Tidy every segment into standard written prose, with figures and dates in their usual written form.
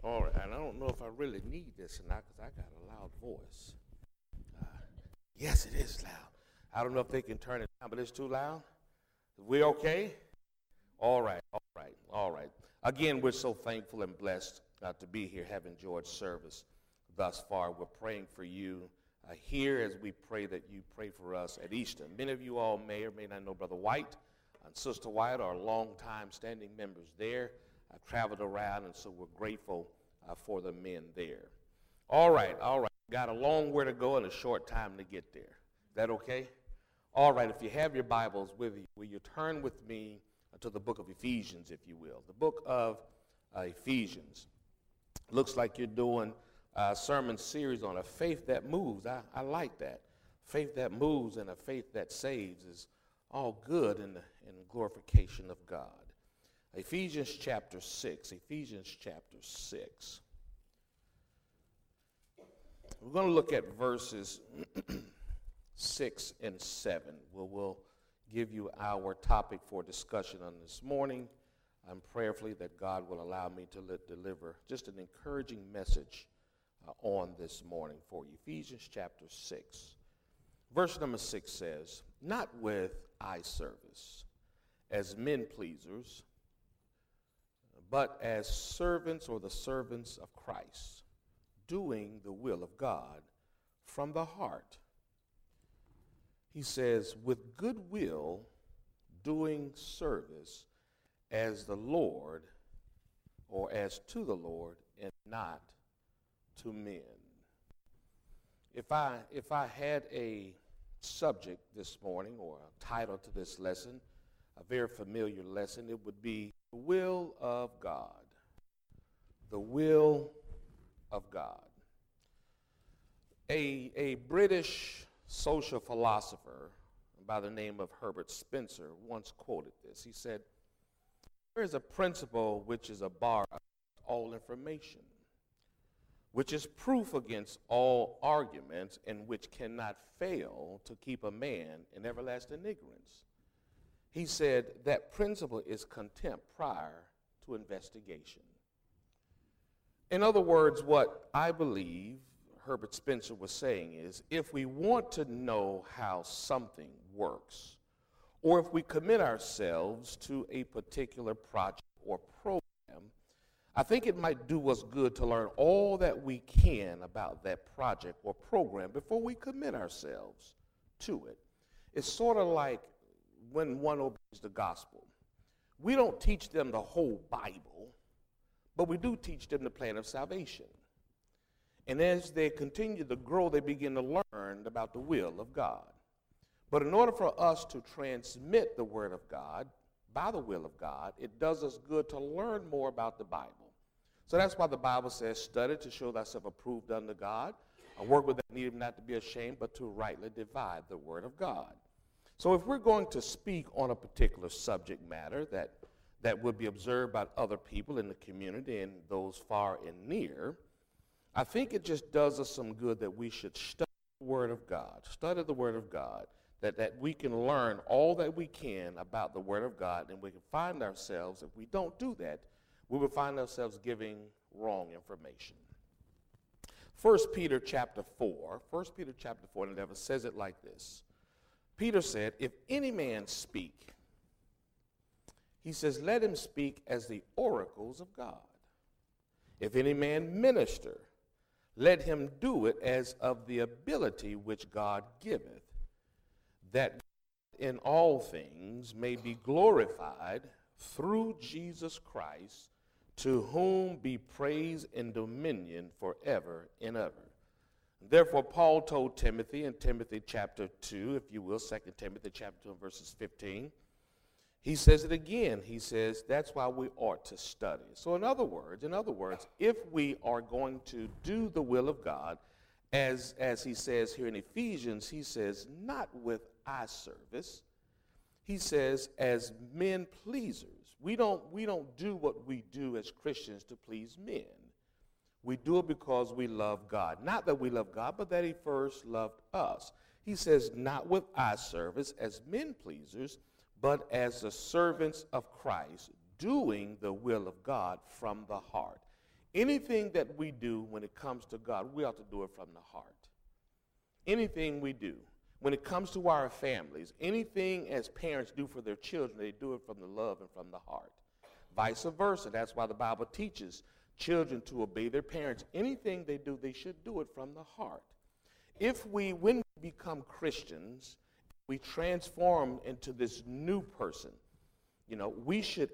All right, and I don't know if I really need this or not because I got a loud voice. Uh, yes, it is loud. I don't know if they can turn it down, but it's too loud. We okay? All right, all right, all right. Again, we're so thankful and blessed to be here having George service thus far. We're praying for you here as we pray that you pray for us at Easter. Many of you all may or may not know Brother White and Sister White are long-time standing members there. I've traveled around, and so we're grateful for the men there. All right, all right. Got a long way to go and a short time to get there. Is that okay? All right, if you have your Bibles with you, will you turn with me to the book of Ephesians, if you will. The book of Ephesians. Looks like you're doing a sermon series on a faith that moves. I like that. Faith that moves and a faith that saves is all good in glorification of God. Ephesians chapter 6. Ephesians chapter 6. We're going to look at verses 6 and 7. We'll give you our topic for discussion on this morning. I'm prayerfully that God will allow me to deliver just an encouraging message on this morning for you. Ephesians chapter 6. Verse number 6 says, "Not with eye service, as men pleasers, but as servants or the servants of Christ, doing the will of God from the heart." He says, "With good will, doing service as the Lord, or as to the Lord, and not to men." If I had a subject this morning or a title to this lesson, a very familiar lesson, it would be the will of God. The will of God. A British social philosopher by the name of Herbert Spencer once quoted this. He said, "There is a principle which is a bar against all information, which is proof against all arguments, and which cannot fail to keep a man in everlasting ignorance." He said that principle is contempt prior to investigation. In other words, what I believe Herbert Spencer was saying is, if we want to know how something works, or if we commit ourselves to a particular project or program, I think it might do us good to learn all that we can about that project or program before we commit ourselves to it. It's sort of like when one obeys the gospel. We don't teach them the whole Bible, but we do teach them the plan of salvation. And as they continue to grow, they begin to learn about the will of God. But in order for us to transmit the word of God by the will of God, it does us good to learn more about the Bible. So that's why the Bible says, "Study to show thyself approved unto God, a workman that needeth not to be ashamed, but to rightly divide the word of God." So if we're going to speak on a particular subject matter that would be observed by other people in the community and those far and near, I think it just does us some good that we should study the Word of God, that we can learn all that we can about the Word of God, and we can find ourselves, if we don't do that, we will find ourselves giving wrong information. 1 Peter chapter 4, and 11 says it like this. Peter said, "If any man speak," he says, "let him speak as the oracles of God. If any man minister, let him do it as of the ability which God giveth, that in all things may be glorified through Jesus Christ, to whom be praise and dominion forever and ever." Therefore, Paul told Timothy in Timothy chapter 2, if you will, 2 Timothy chapter 2 verses 15, he says it again. He says that's why we ought to study. So in other words, if we are going to do the will of God, as he says here in Ephesians, he says not with eye service. He says as men pleasers. We don't do what we do as Christians to please men. We do it because we love God. Not that we love God, but that he first loved us. He says not with eye service as men pleasers, but as the servants of Christ, doing the will of God from the heart. anything that we do when it comes to God, we ought to do it from the heart. Anything we do, when it comes to our families, anything as parents do for their children, they do it from the love and from the heart. Vice versa. That's why the Bible teaches children to obey their parents. Anything they do, they should do it from the heart. When we become Christians, we transform into this new person. We should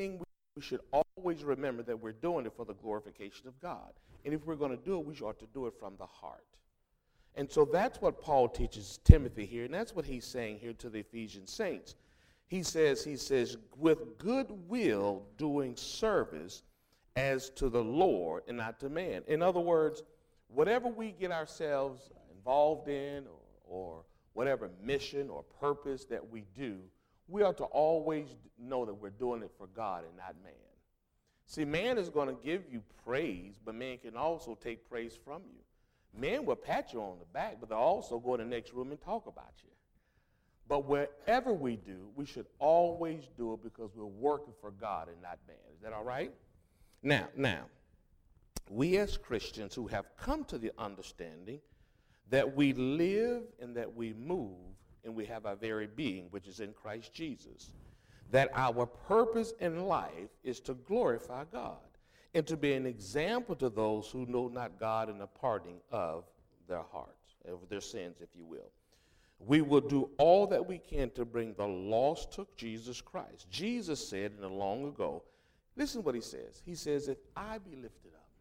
always remember that we're doing it for the glorification of God. And if we're going to do it, we ought to do it from the heart. And so that's what Paul teaches Timothy here, and that's what he's saying here to the Ephesian saints. He says, with good will doing service as to the Lord and not to man. In other words, whatever we get ourselves involved in or whatever mission or purpose that we do, we ought to always know that we're doing it for God and not man. See, man is going to give you praise, but man can also take praise from you. Men will pat you on the back, but they'll also go in the next room and talk about you. But wherever we do, we should always do it because we're working for God and not man. Is that all right? Now, we as Christians who have come to the understanding that we live and that we move and we have our very being, which is in Christ Jesus, that our purpose in life is to glorify God and to be an example to those who know not God in the pardoning of their hearts, of their sins, if you will. We will do all that we can to bring the lost to Jesus Christ. Jesus said in the long ago, listen what he says. He says, if I be lifted up,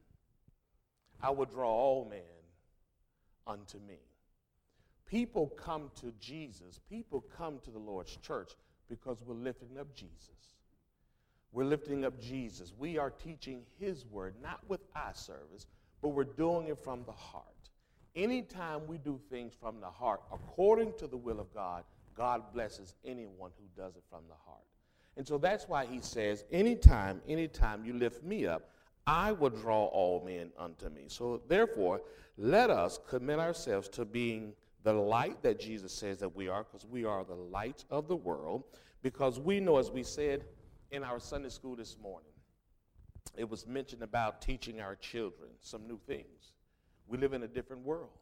I will draw all men unto me. People come to Jesus. People come to the Lord's church because we're lifting up Jesus. We're lifting up Jesus. We are teaching his word, not with eye service, but we're doing it from the heart. Anytime we do things from the heart, according to the will of God, God blesses anyone who does it from the heart. And so that's why he says, anytime you lift me up, I will draw all men unto me. So therefore, let us commit ourselves to being the light that Jesus says that we are, because we are the light of the world, because we know, as we said in our Sunday school this morning, it was mentioned about teaching our children some new things. We live in a different world.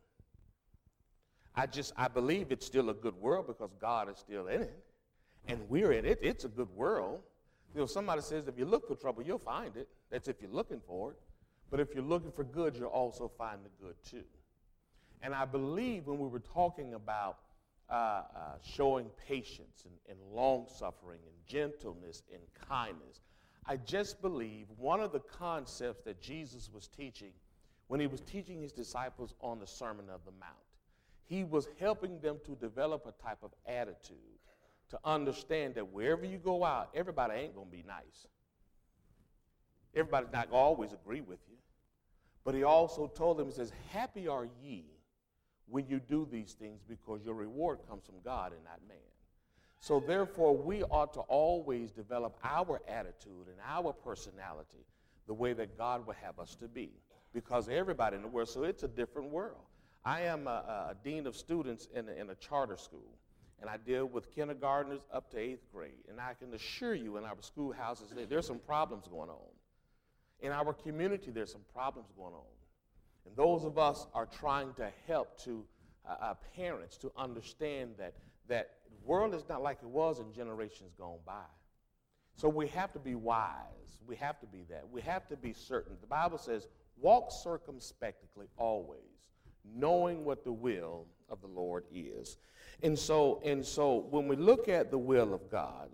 I believe it's still a good world because God is still in it, and we're in it. It's a good world. Somebody says if you look for trouble, you'll find it. That's if you're looking for it. But if you're looking for good, you'll also find the good too. And I believe when we were talking about showing patience and long-suffering and gentleness and kindness, I just believe one of the concepts that Jesus was teaching when he was teaching his disciples on the Sermon of the Mount, he was helping them to develop a type of attitude to understand that wherever you go out, everybody ain't going to be nice. Everybody's not going to always agree with you. But he also told them, he says, happy are ye when you do these things because your reward comes from God and not man. So therefore, we ought to always develop our attitude and our personality the way that God would have us to be, because everybody in the world, so it's a different world. I am a dean of students in a charter school, and I deal with kindergartners up to 8th grade, and I can assure you in our schoolhouses there's some problems going on. In our community, there's some problems going on. And those of us are trying to help to parents to understand that the world is not like it was in generations gone by. So we have to be wise. We have to be that. We have to be certain. The Bible says, walk circumspectly always, knowing what the will of the Lord is. And so when we look at the will of God,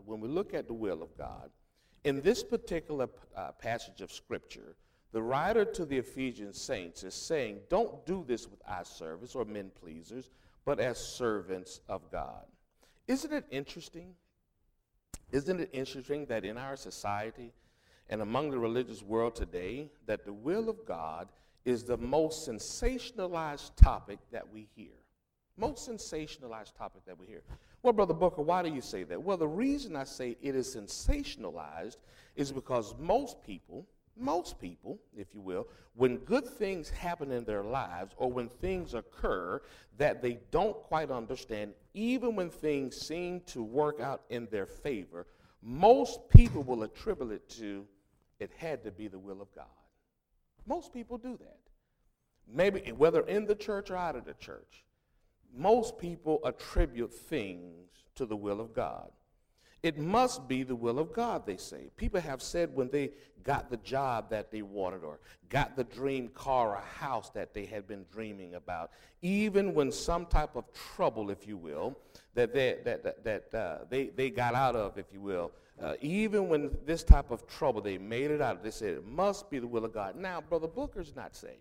in this particular passage of Scripture, the writer to the Ephesian saints is saying, don't do this with eye service or men pleasers, but as servants of God. Isn't it interesting? Isn't it interesting that in our society and among the religious world today, that the will of God is the most sensationalized topic that we hear? Most sensationalized topic that we hear. Well, Brother Booker, why do you say that? Well, the reason I say it is sensationalized is because most people, if you will, when good things happen in their lives or when things occur that they don't quite understand, even when things seem to work out in their favor, most people will attribute it to, it had to be the will of God. Most people do that. Maybe whether in the church or out of the church, most people attribute things to the will of God. It must be the will of God, they say. People have said when they got the job that they wanted or got the dream car or house that they had been dreaming about, even when some type of trouble, if you will, that they got out of, if you will, even when this type of trouble they made it out of, they said it must be the will of God. Now, Brother Booker's not saying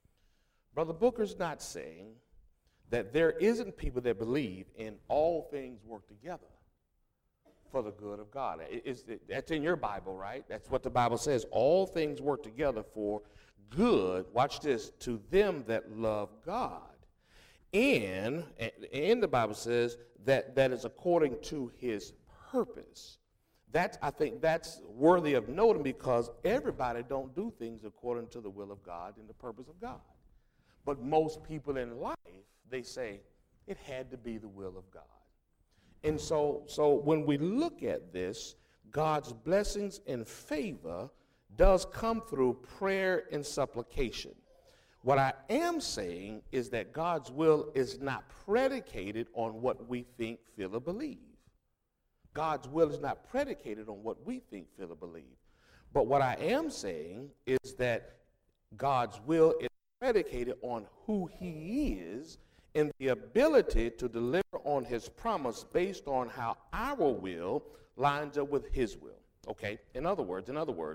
that there isn't people that believe in all things work together for the good of God. That's in your Bible, right? That's what the Bible says. All things work together for good, watch this, to them that love God. And the Bible says that is according to his purpose. I think that's worthy of noting because everybody don't do things according to the will of God and the purpose of God. But most people in life, they say it had to be the will of God. And so when we look at this, God's blessings and favor does come through prayer and supplication. What I am saying is that God's will is not predicated on what we think, feel, or believe. God's will is not predicated on what we think, feel, or believe. But what I am saying is that God's will is predicated on who he is and the ability to deliver on his promise based on how our will lines up with his will. Okay? In other words,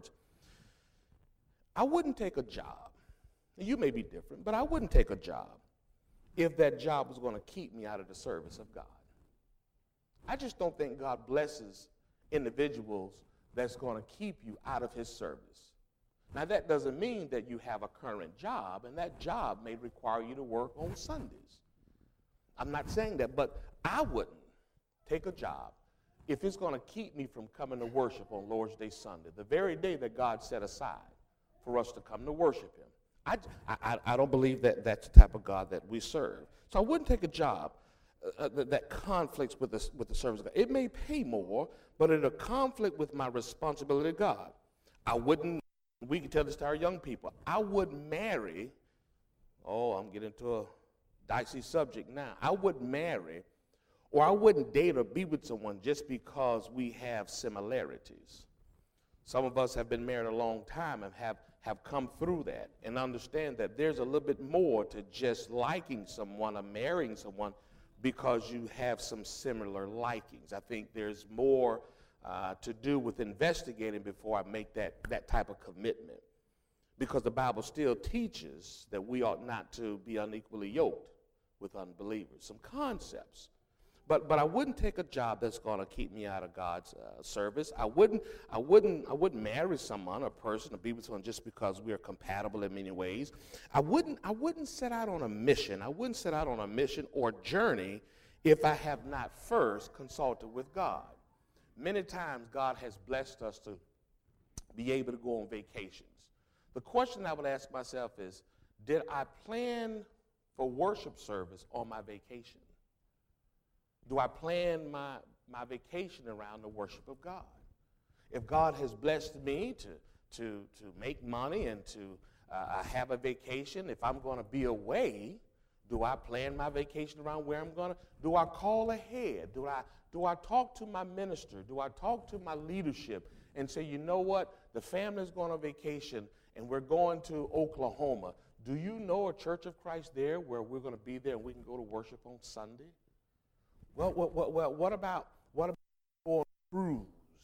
I wouldn't take a job. You may be different, but I wouldn't take a job if that job was going to keep me out of the service of God. I just don't think God blesses individuals that's going to keep you out of his service. Now, that doesn't mean that you have a current job, and that job may require you to work on Sundays. I'm not saying that, but I wouldn't take a job if it's going to keep me from coming to worship on Lord's Day Sunday, the very day that God set aside for us to come to worship him. I don't believe that that's the type of God that we serve. So I wouldn't take a job that conflicts with the service of God. It may pay more, but it'll conflict with my responsibility to God. We can tell this to our young people, I wouldn't marry, I'm getting into a dicey subject now. I wouldn't marry or I wouldn't date or be with someone just because we have similarities. Some of us have been married a long time and have come through that and understand that there's a little bit more to just liking someone or marrying someone because you have some similar likings. I think there's more to do with investigating before I make that type of commitment, because the Bible still teaches that we ought not to be unequally yoked with unbelievers. Some concepts. But I wouldn't take a job that's going to keep me out of God's service. I wouldn't marry someone, a person, or be with someone just because we are compatible in many ways. I wouldn't set out on a mission. I wouldn't set out on a mission or journey if I have not first consulted with God. Many times God has blessed us to be able to go on vacations. The question I would ask myself is, did I plan for worship service on my vacation? Do I plan my vacation around the worship of God? If God has blessed me to make money and to have a vacation, if I'm going to be away, do I plan my vacation around where I'm going to? Do I call ahead? Do I talk to my minister? Do I talk to my leadership and say, you know what, the family's going on vacation and we're going to Oklahoma. Do you know a Church of Christ there where we're going to be there and we can go to worship on Sunday? Well, what about going on a cruise?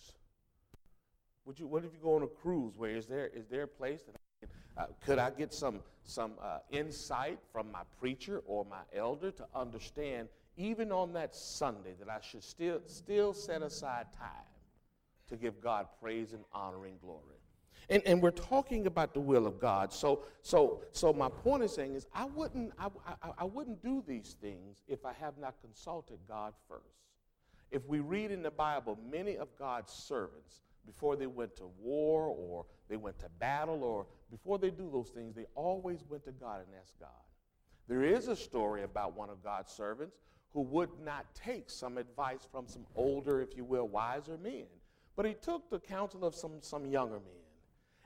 What if you go on a cruise? Where is there a place that could I get some insight from my preacher or my elder to understand, even on that Sunday, that I should still set aside time to give God praise and honor and glory? And we're talking about the will of God. So my point is saying is I wouldn't do these things if I have not consulted God first. If we read in the Bible, many of God's servants, before they went to war or they went to battle or before they do those things, they always went to God and asked God. There is a story about one of God's servants who would not take some advice from some older, if you will, wiser men, but he took the counsel of some younger men.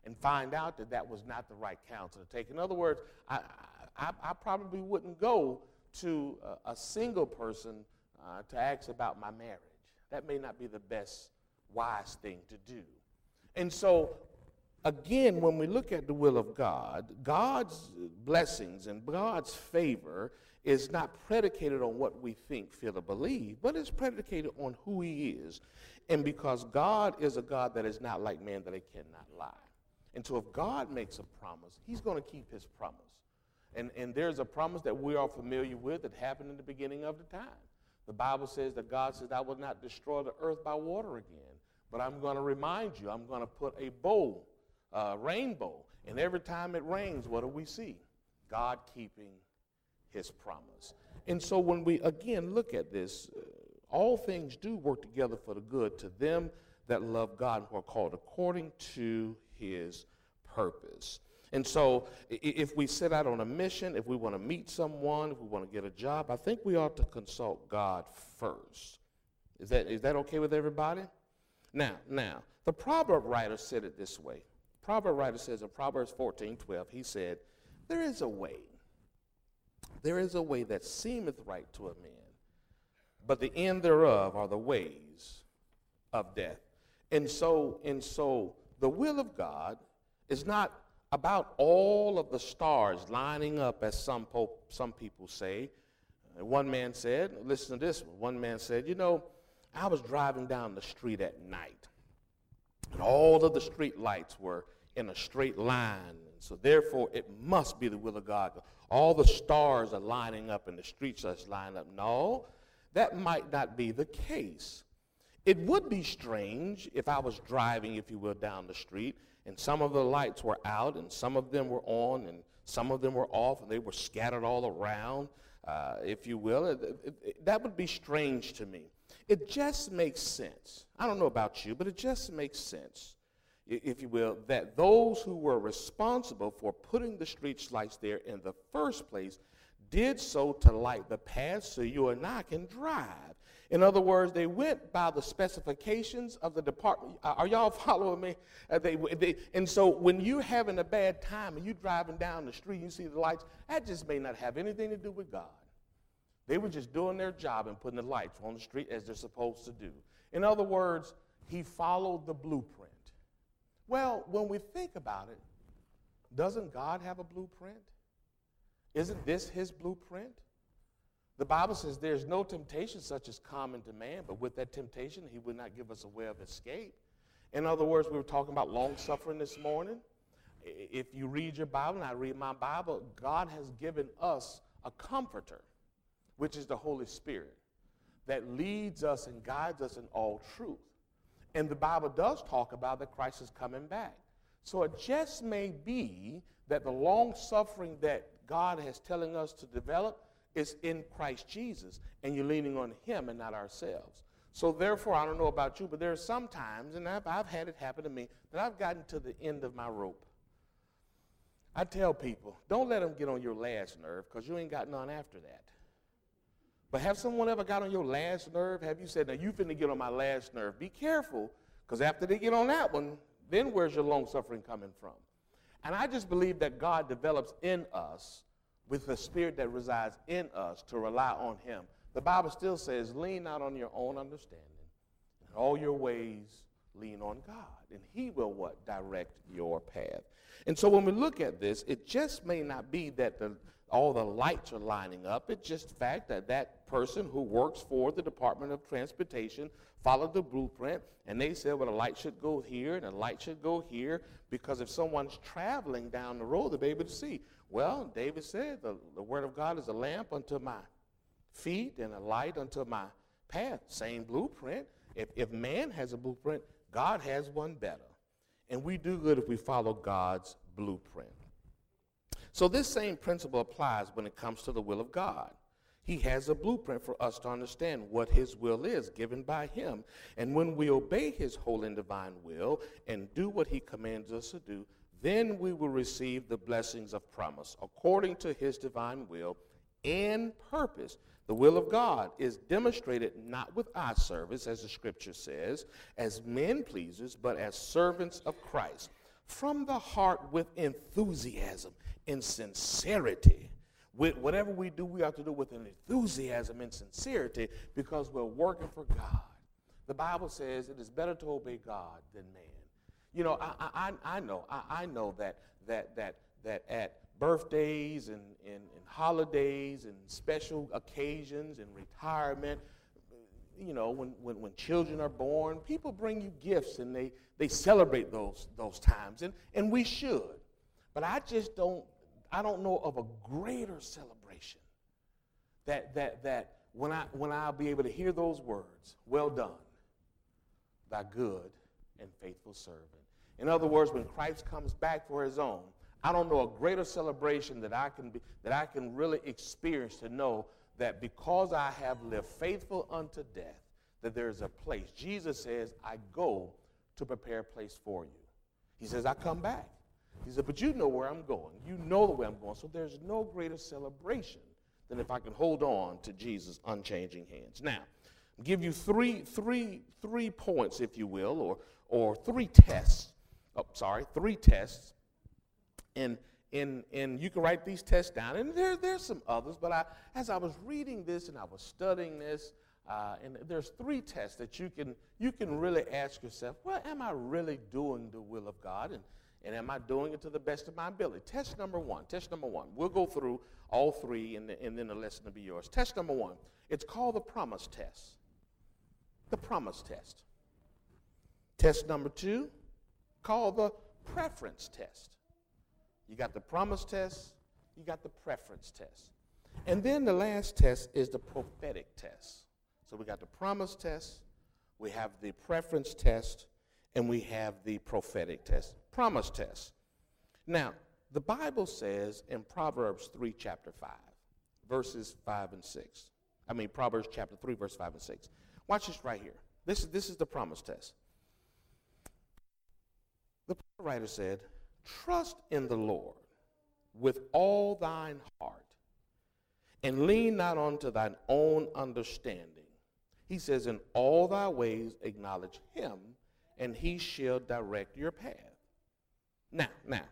and find out that that was not the right counsel to take. In other words, I probably wouldn't go to a single person to ask about my marriage. That may not be the best wise thing to do. And so, again, when we look at the will of God, God's blessings and God's favor is not predicated on what we think, feel, or believe, but it's predicated on who he is. And because God is a God that is not like man, that he cannot lie. And so if God makes a promise, he's going to keep his promise. And there's a promise that we are familiar with that happened in the beginning of the time. The Bible says that God says, I will not destroy the earth by water again, but I'm going to remind you, I'm going to put a rainbow, and every time it rains, what do we see? God keeping his promise. And so when we, again, look at this, all things do work together for the good to them that love God and who are called according to his purpose. And so if we set out on a mission, if we want to meet someone, if we want to get a job, I think we ought to consult God first. Is that okay with everybody? Now, the proverb writer said it this way. The proverb writer says in Proverbs 14:12, he said, there is a way that seemeth right to a man, but the end thereof are the ways of death. And so the will of God is not about all of the stars lining up, as some people say. One man said, listen to this one man said, I was driving down the street at night, and all of the street lights were in a straight line, and so therefore it must be the will of God. All the stars are lining up and the streets are lined up. No, that might not be the case. It would be strange if I was driving, if you will, down the street, and some of the lights were out, and some of them were on, and some of them were off, and they were scattered all around, if you will. That would be strange to me. It just makes sense. I don't know about you, but it just makes sense, if you will, that those who were responsible for putting the street lights there in the first place did so to light the path so you and I can drive. In other words, they went by the specifications of the department. Are y'all following me? And so when you're having a bad time and you're driving down the street, you see the lights, that just may not have anything to do with God. They were just doing their job and putting the lights on the street as they're supposed to do. In other words, he followed the blueprint. Well, when we think about it, doesn't God have a blueprint? Isn't this his blueprint? The Bible says there's no temptation such as common to man, but with that temptation, he would not give us a way of escape. In other words, we were talking about long-suffering this morning. If you read your Bible, and I read my Bible, God has given us a comforter, which is the Holy Spirit, that leads us and guides us in all truth. And the Bible does talk about that Christ is coming back. So it just may be that the long-suffering that God is telling us to develop is in Christ Jesus, and you're leaning on him and not ourselves. So therefore, I don't know about you, but there are some times, and I've had it happen to me, that I've gotten to the end of my rope. I tell people, don't let them get on your last nerve, because you ain't got none after that. But have someone ever got on your last nerve? Have you said, now you finna get on my last nerve? Be careful, because after they get on that one, then where's your long suffering coming from? And I just believe that God develops in us, with the Spirit that resides in us, to rely on him. The Bible still says, lean not on your own understanding. In all your ways, lean on God. And he will what? Direct your path. And so when we look at this, it just may not be that all the lights are lining up. It's just the fact that that person who works for the Department of Transportation followed the blueprint, and they said, well, a light should go here and a light should go here, because if someone's traveling down the road, they'll be able to see. Well, David said, the word of God is a lamp unto my feet and a light unto my path. Same blueprint. If man has a blueprint, God has one better. And we do good if we follow God's blueprint. So this same principle applies when it comes to the will of God. He has a blueprint for us to understand what his will is, given by him. And when we obey his holy and divine will and do what he commands us to do, then we will receive the blessings of promise according to his divine will and purpose. The will of God is demonstrated not with eye service, as the scripture says, as men pleasers, but as servants of Christ, from the heart with enthusiasm and sincerity. With whatever we do, we have to do with an enthusiasm and sincerity because we're working for God. The Bible says it is better to obey God than man. You know, I know that at birthdays and holidays and special occasions and retirement, you know, when children are born, people bring you gifts and they celebrate those times, and we should. But I don't know of a greater celebration that when I'll be able to hear those words, well done, thy good and faithful servant. In other words, when Christ comes back for his own, I don't know a greater celebration that I can really experience to know that because I have lived faithful unto death, that there's a place. Jesus says, I go to prepare a place for you. He says, I come back. He said, but you know where I'm going. You know the way I'm going. So there's no greater celebration than if I can hold on to Jesus' unchanging hands. Now, I'll give you three points, if you will, or three tests. Three tests. And you can write these tests down. And there's some others, but as I was reading this and I was studying this, and there's three tests that you can really ask yourself, well, am I really doing the will of God? And am I doing it to the best of my ability? Test number one. We'll go through all three, and then the lesson will be yours. Test number one. It's called the promise test. The promise test. Test number two, called the preference test. You got the promise test, you got the preference test. And then the last test is the prophetic test. So we got the promise test, we have the preference test, and we have the prophetic test. Promise test. Now, the Bible says in Proverbs 3, chapter 5, verses 5 and 6. Proverbs chapter 3, verse 5 and 6. Watch this right here. This is the promise test. The writer said, trust in the Lord with all thine heart, and lean not unto thine own understanding. He says, in all thy ways acknowledge him, and he shall direct your path. Now.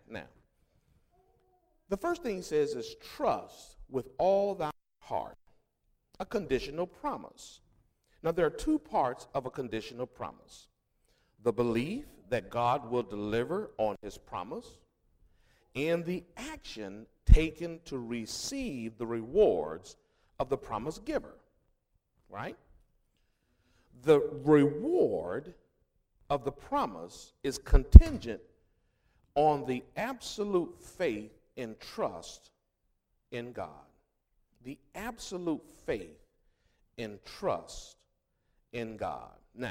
The first thing he says is trust with all thy heart, a conditional promise. Now, there are two parts of a conditional promise. The belief that God will deliver on his promise, and the action taken to receive the rewards of the promise giver, right? The reward of the promise is contingent on the absolute faith and trust in God. The absolute faith and trust in God. Now,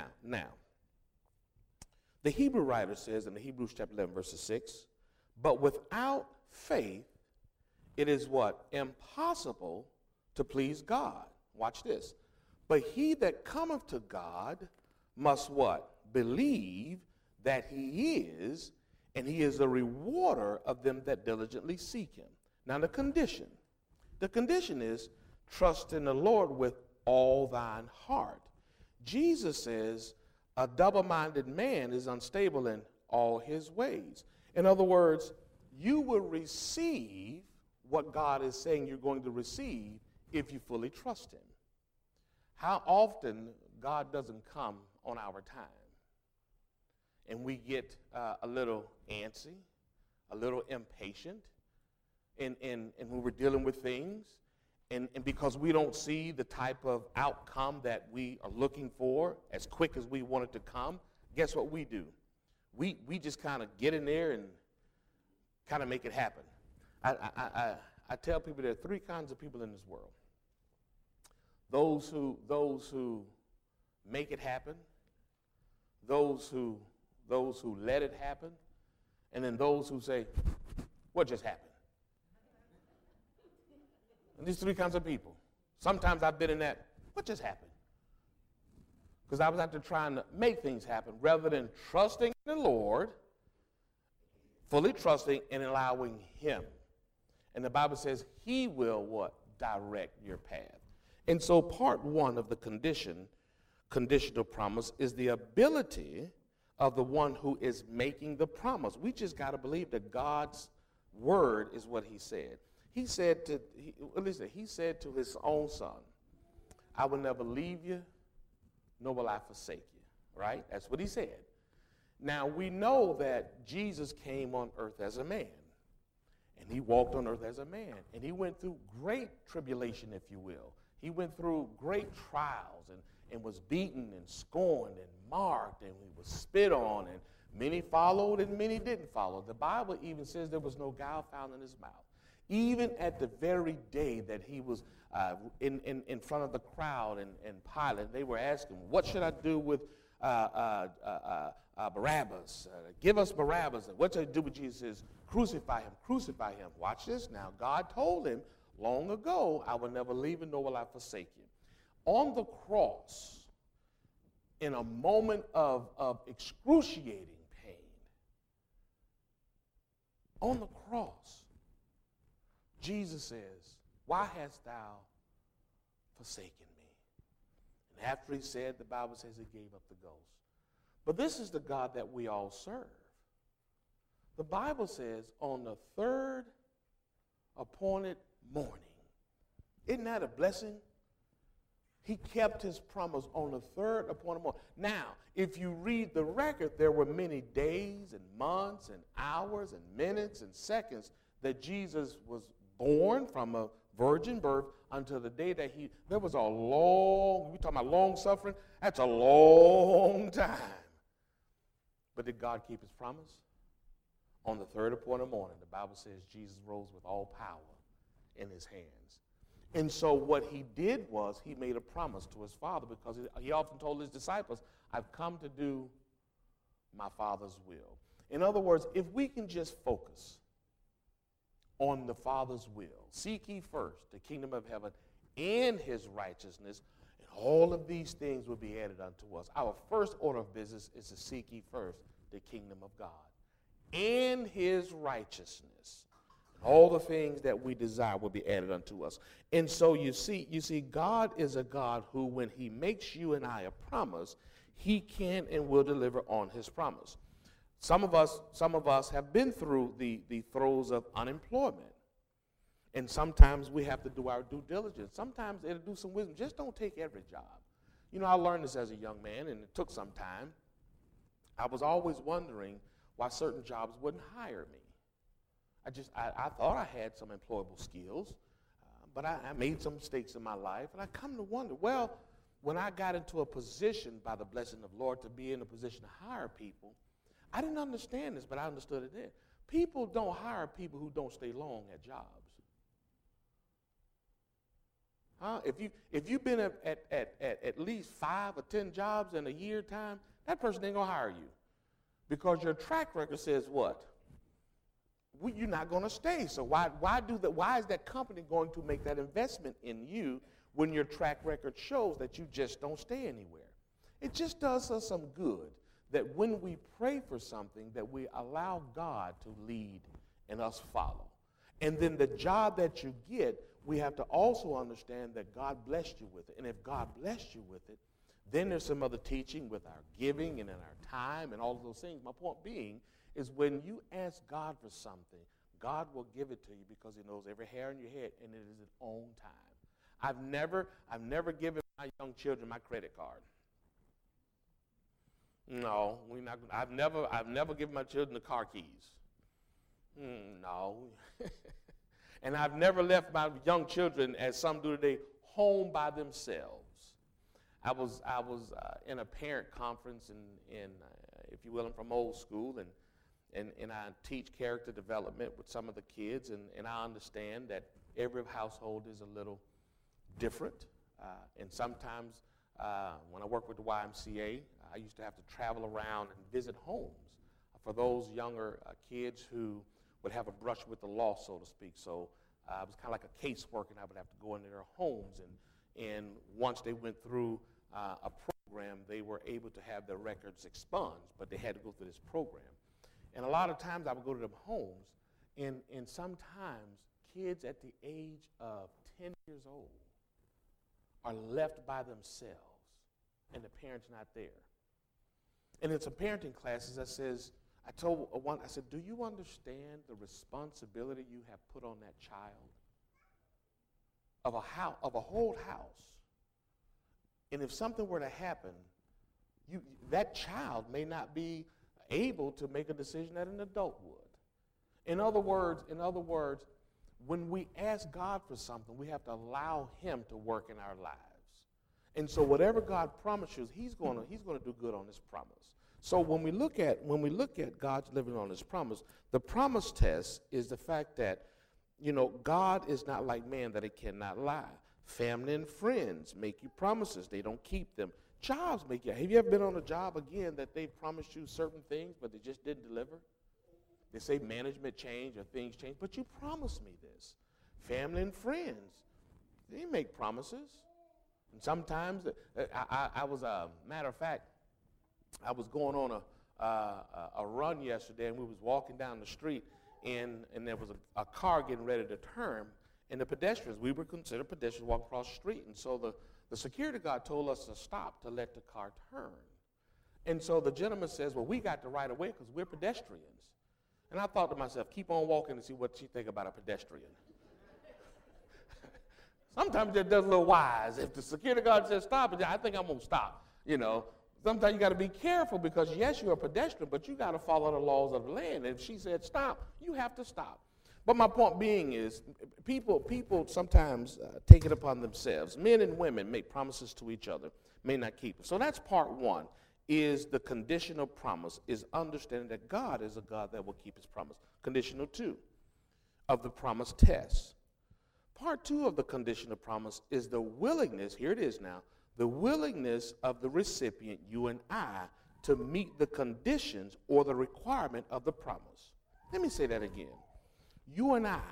the Hebrew writer says in the Hebrews chapter 11, verse 6, but without faith, it is what? Impossible to please God. Watch this. But he that cometh to God must what? Believe that he is, and he is a rewarder of them that diligently seek him. Now the condition is trust in the Lord with all thine heart. Jesus says a double-minded man is unstable in all his ways. In other words, you will receive what God is saying you're going to receive if you fully trust him. How often God doesn't come on our time, and we get a little antsy, a little impatient, and when we're dealing with things, and because we don't see the type of outcome that we are looking for as quick as we want it to come, guess what we do? We just kind of get in there and kind of make it happen. I tell people there are three kinds of people in this world. Those who make it happen, those who let it happen, and then those who say, what just happened? And these three kinds of people. Sometimes I've been in that, what just happened? Because I was out there trying to make things happen rather than trusting the Lord, fully trusting and allowing him. And the Bible says he will what? Direct your path. And so part one of the conditional promise is the ability of the one who is making the promise. We just got to believe that God's word is what he said. He said to his own son, I will never leave you, nor will I forsake you. Right? That's what he said. Now, we know that Jesus came on earth as a man, and he walked on earth as a man, and he went through great tribulation, if you will. He went through great trials and was beaten and scorned and marked, and he was spit on, and many followed and many didn't follow. The Bible even says there was no guile found in his mouth. Even at the very day that he was in front of the crowd and Pilate, they were asking, what should I do with Barabbas? Give us Barabbas. What should I do with Jesus? He says, crucify him, crucify him. Watch this now. God told him long ago, I will never leave you, nor will I forsake you. On the cross, in a moment of excruciating pain, on the cross, Jesus says, why hast thou forsaken me? And after he said, the Bible says he gave up the ghost. But this is the God that we all serve. The Bible says on the third appointed morning, isn't that a blessing? He kept his promise on the third appointed morning. Now, if you read the record, there were many days and months and hours and minutes and seconds that Jesus was born from a virgin birth until the day that there was a long, we're talking about long suffering, that's a long time. But did God keep his promise? On the third appointed morning, the Bible says Jesus rose with all power in his hands. And so what he did was he made a promise to his Father, because he often told his disciples, I've come to do my Father's will. In other words, if we can just focus on the Father's will, seek ye first the kingdom of heaven and his righteousness, and all of these things will be added unto us. Our first order of business is to seek ye first the kingdom of God and his righteousness. All the things that we desire will be added unto us. And so you see, God is a God who, when he makes you and I a promise, he can and will deliver on his promise. Some of us have been through the throes of unemployment. And sometimes we have to do our due diligence. Sometimes it'll do some wisdom. Just don't take every job. You know, I learned this as a young man, and it took some time. I was always wondering why certain jobs wouldn't hire me. I thought I had some employable skills, but I made some mistakes in my life, and I come to wonder, well, when I got into a position by the blessing of the Lord to be in a position to hire people, I didn't understand this, but I understood it then. People don't hire people who don't stay long at jobs. If you've been at least 5 or 10 jobs in a year time, that person ain't going to hire you, because your track record says what? You're not going to stay. So why is that company going to make that investment in you when your track record shows that you just don't stay anywhere? It just does us some good that when we pray for something, that we allow God to lead and us follow. And then the job that you get, we have to also understand that God blessed you with it. And if God blessed you with it, then there's some other teaching with our giving and in our time and all of those things. My point being is, when you ask God for something, God will give it to you, because he knows every hair on your head, and it is his own time. I've never given my young children my credit card. No, I've never given my children the car keys. No. And I've never left my young children, as some do today, home by themselves. I was in a parent conference, in if you will, I'm from old school, and I teach character development with some of the kids, and I understand that every household is a little different. And sometimes when I work with the YMCA, I used to have to travel around and visit homes for those younger kids who would have a brush with the law, so to speak. So it was kind of like a casework, and I would have to go into their homes. And once they went through a program, they were able to have their records expunged, but they had to go through this program. And a lot of times I would go to them homes, and sometimes kids at the age of 10 years old are left by themselves, and the parent's not there. And in some parenting classes, I told one, I said, do you understand the responsibility you have put on that child of a whole house? And if something were to happen, that child may not be able to make a decision that an adult would. In other words, when we ask God for something, we have to allow him to work in our lives. And so whatever God promises, he's going to do good on his promise. So when we look at God's living on his promise, the promise test is the fact that, God is not like man that he cannot lie. Family and friends make you promises. They don't keep them. Jobs make you. Have you ever been on a job again that they promised you certain things, but they just didn't deliver? They say management changed or things changed, but you promised me this. Family and friends, they make promises. And sometimes, I was, matter of fact, I was going on a run yesterday, and we was walking down the street, and there was a car getting ready to turn, and the pedestrians, we were considered pedestrians walking across the street, and so the security guard told us to stop to let the car turn. And so the gentleman says, well, we got the right of way because we're pedestrians. And I thought to myself, keep on walking and see what you think about a pedestrian. Sometimes that does a little wise. If the security guard says stop, I think I'm going to stop, Sometimes you got to be careful because, yes, you're a pedestrian, but you got to follow the laws of the land. If she said stop, you have to stop. But my point being is people sometimes take it upon themselves. Men and women make promises to each other, may not keep them. So that's part one, is the conditional promise, is understanding that God is a God that will keep his promise. Conditional two of the promise test. Part two of the conditional promise is the willingness, here it is now, the willingness of the recipient, you and I, to meet the conditions or the requirement of the promise. Let me say that again. You and I,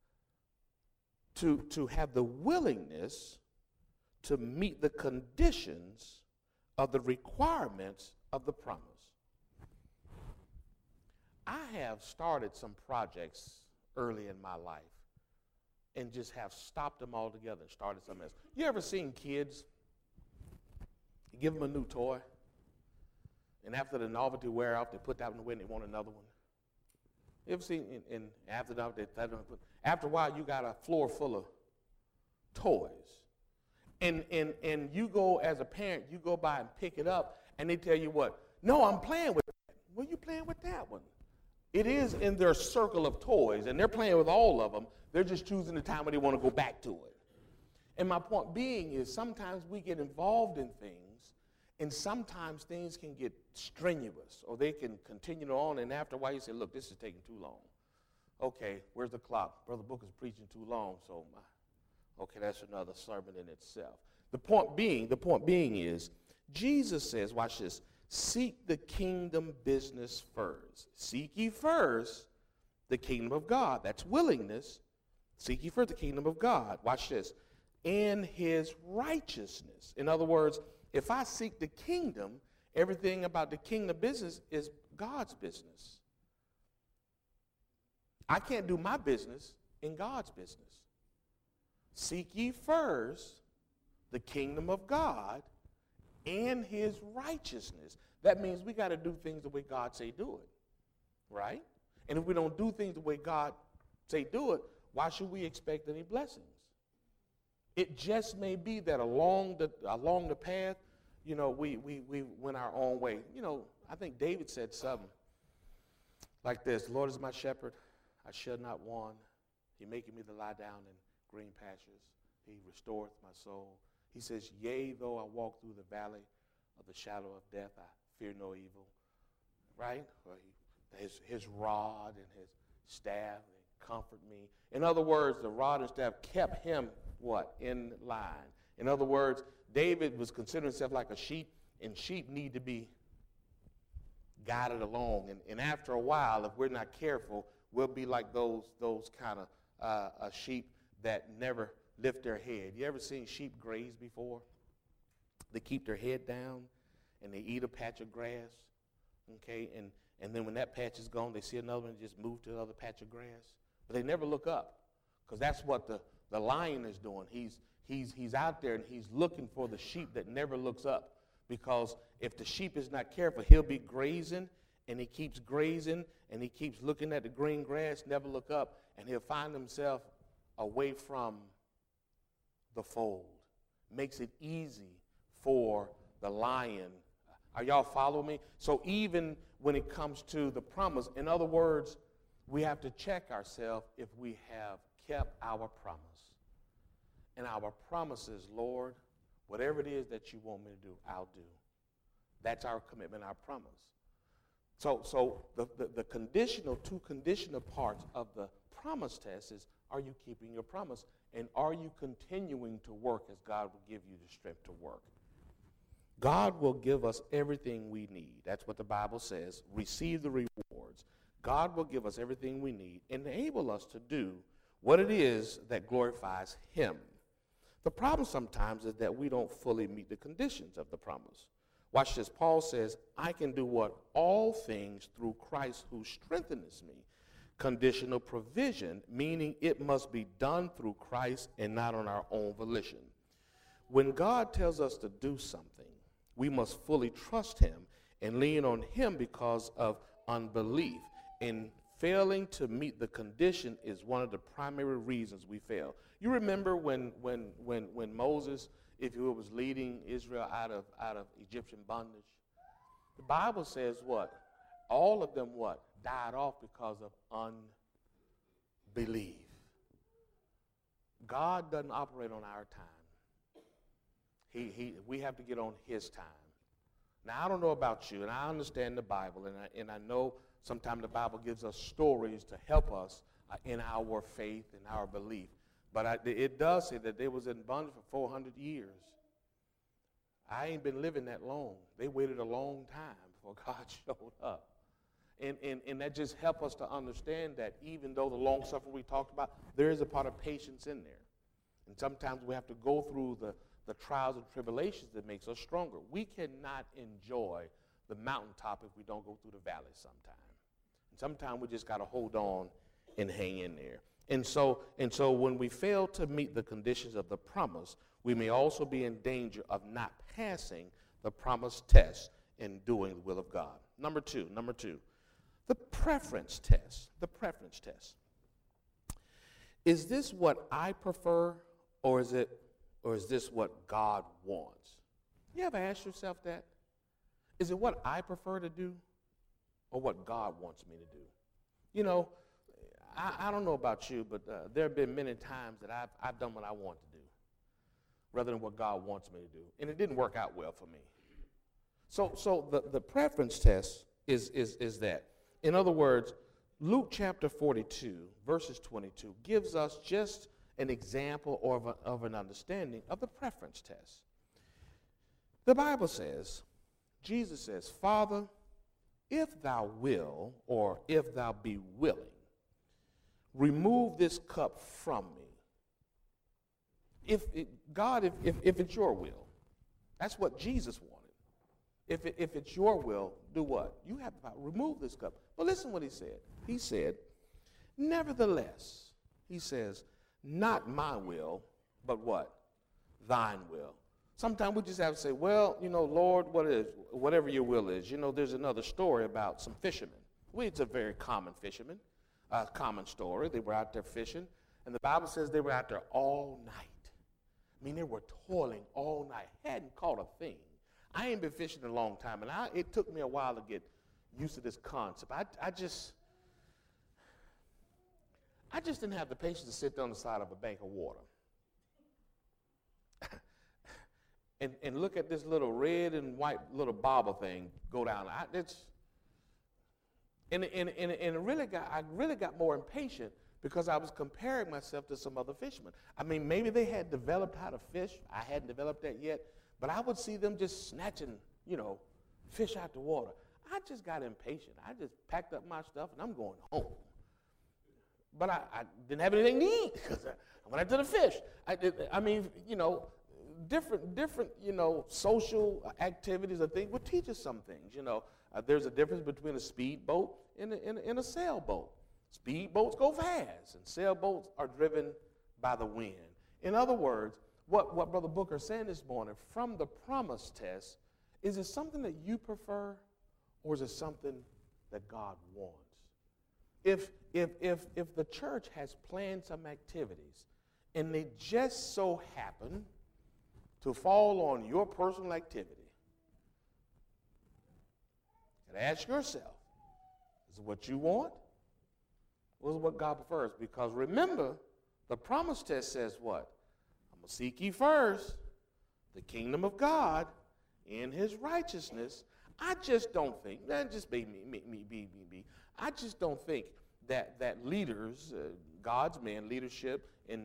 to have the willingness to meet the conditions of the requirements of the promise. I have started some projects early in my life and just have stopped them all together and started something else. You ever seen kids? You give them a new toy, and after the novelty wear off, they put that one away and they want another one. You ever seen, and after a while, you got a floor full of toys. And you go, as a parent, you go by and pick it up, and they tell you what? No, I'm playing with that. Well, you playing with that one. It is in their circle of toys, and they're playing with all of them. They're just choosing the time when they want to go back to it. And my point being is sometimes we get involved in things, and sometimes things can get strenuous, or they can continue on, and after a while you say, look, this is taking too long. Okay, where's the clock? Brother Booker's preaching too long, so okay, that's another sermon in itself. The point being is, Jesus says, watch this, seek the kingdom business first. Seek ye first the kingdom of God. That's willingness. Seek ye first the kingdom of God. Watch this. And his righteousness. In other words, if I seek the kingdom, everything about the kingdom business is God's business. I can't do my business in God's business. Seek ye first the kingdom of God and his righteousness. That means we got to do things the way God say do it, right? And if we don't do things the way God say do it, why should we expect any blessings? It just may be that along the path, we went our own way. I think David said something like this: "The Lord is my shepherd, I shall not want. He maketh me to lie down in green pastures. He restoreth my soul." He says, "Yea, though I walk through the valley of the shadow of death, I fear no evil." Right? His rod and his staff, they comfort me. In other words, the rod and staff kept him what? In line. In other words, David was considering himself like a sheep, and sheep need to be guided along. And after a while, if we're not careful, we'll be like those kind of sheep that never lift their head. You ever seen sheep graze before? They keep their head down, and they eat a patch of grass, okay? And then when that patch is gone, they see another one and just move to another patch of grass. But they never look up, because that's what the lion is doing. He's out there, and he's looking for the sheep that never looks up, Because if the sheep is not careful, he'll be grazing, and he keeps grazing, and he keeps looking at the green grass, never look up, and he'll find himself away from the fold. Makes it easy for the lion. Are y'all following me? So even when it comes to the promise, in other words, we have to check ourselves if we have kept our promise. And our promise is, Lord, whatever it is that you want me to do, I'll do. That's our commitment, our promise. So the conditional, two conditional parts of the promise test is, are you keeping your promise? And are you continuing to work as God will give you the strength to work? God will give us everything we need. That's what the Bible says. Receive the rewards. God will give us everything we need, enable us to do what it is that glorifies him. The problem sometimes is that we don't fully meet the conditions of the promise. Watch this. Paul says, I can do what? All things through Christ who strengthens me. Conditional provision, meaning it must be done through Christ and not on our own volition. When God tells us to do something, we must fully trust him and lean on him because of unbelief. And failing to meet the condition is one of the primary reasons we fail. You remember when Moses, if he was leading Israel out of Egyptian bondage, the Bible says what? All of them what? Died off because of unbelief. God doesn't operate on our time. We have to get on his time. Now, I don't know about you, and I understand the Bible, and I know sometimes the Bible gives us stories to help us in our faith and our belief. But it does say that they was in bondage for 400 years. I ain't been living that long. They waited a long time before God showed up. And that just helps us to understand that even though the long suffering we talked about, there is a part of patience in there. And sometimes we have to go through the trials and tribulations that makes us stronger. We cannot enjoy the mountaintop if we don't go through the valley sometime. And sometimes we just got to hold on and hang in there. And so when we fail to meet the conditions of the promise, we may also be in danger of not passing the promise test and doing the will of God. Number two, the preference test. The preference test. Is this what I prefer, or is this what God wants? You ever ask yourself that? Is it what I prefer to do, or what God wants me to do? You know, I don't know about you, but there have been many times that I've done what I want to do rather than what God wants me to do, and it didn't work out well for me. So the preference test is that. In other words, Luke chapter 42, verses 22, gives us just an example of an understanding of the preference test. The Bible says, Jesus says, Father, if thou will, or if thou be willing, remove this cup from me. If it's your will. That's what Jesus wanted. If it's your will, do what? You have to remove this cup. But listen what he said. He said, nevertheless, he says, not my will, but what? Thine will. Sometimes we just have to say, well, Lord, whatever your will is. There's another story about some fishermen. It's a very common common story. They were out there fishing, and the Bible says they were out there all night. I mean, they were toiling all night, hadn't caught a thing. I ain't been fishing in a long time, and it took me a while to get used to this concept. I just didn't have the patience to sit down on the side of a bank of water and look at this little red and white little bobber thing go down. I really got more impatient because I was comparing myself to some other fishermen. I mean, maybe they had developed how to fish. I hadn't developed that yet. But I would see them just snatching, fish out the water. I just got impatient. I just packed up my stuff, and I'm going home. But I didn't have anything to eat because I went out to the fish. Different, social activities and things would teach us some things. There's a difference between a speedboat and a sailboat. Speedboats go fast, and sailboats are driven by the wind. In other words, what Brother Booker is saying this morning, from the promise test, Is it something that you prefer, or is it something that God wants? If the church has planned some activities and they just so happen to fall on your personal activity, and ask yourself, is it what you want, or is it what God prefers? Because remember, the promise test says what? I'm going to seek ye first the kingdom of God and his righteousness. I just don't think, just be me. I just don't think that leaders, God's men, leadership in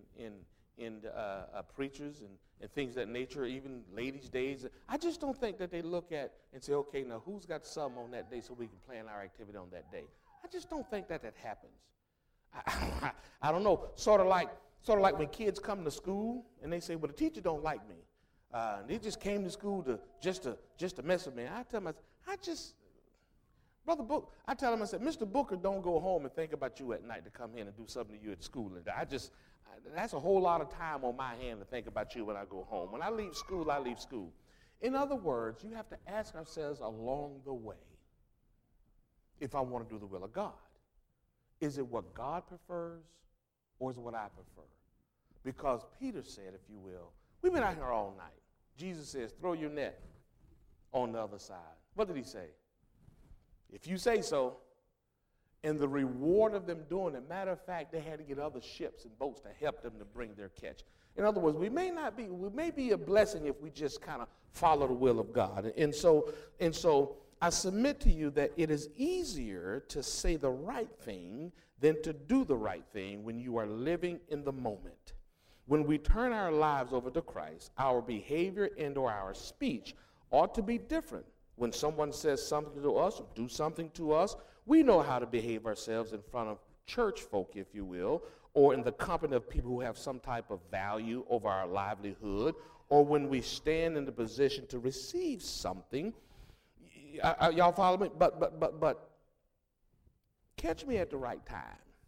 preachers and things of that nature, even ladies' days, I just don't think that they look at and say, okay, now who's got some on that day so we can plan our activity on that day. I just don't think that happens. I don't know. Sort of like when kids come to school and they say, well, the teacher don't like me. They just came to school just to mess with me. I tell them, Brother Booker, I tell him, I said, Mr. Booker don't go home and think about you at night to come here and do something to you at school. That's a whole lot of time on my hand to think about you when I go home. When I leave school, I leave school. In other words, you have to ask ourselves along the way, if I want to do the will of God. Is it what God prefers, or is it what I prefer? Because Peter said, if you will, we've been out here all night. Jesus says, throw your net on the other side. What did he say? If you say so, and the reward of them doing it, matter of fact, they had to get other ships and boats to help them to bring their catch. In other words, we may be a blessing if we just kind of follow the will of God. And so I submit to you that it is easier to say the right thing than to do the right thing when you are living in the moment. When we turn our lives over to Christ, our behavior and or our speech ought to be different. When someone says something to us or do something to us, we know how to behave ourselves in front of church folk, if you will, or in the company of people who have some type of value over our livelihood, or when we stand in the position to receive something. Y'all follow me? But catch me at the right time.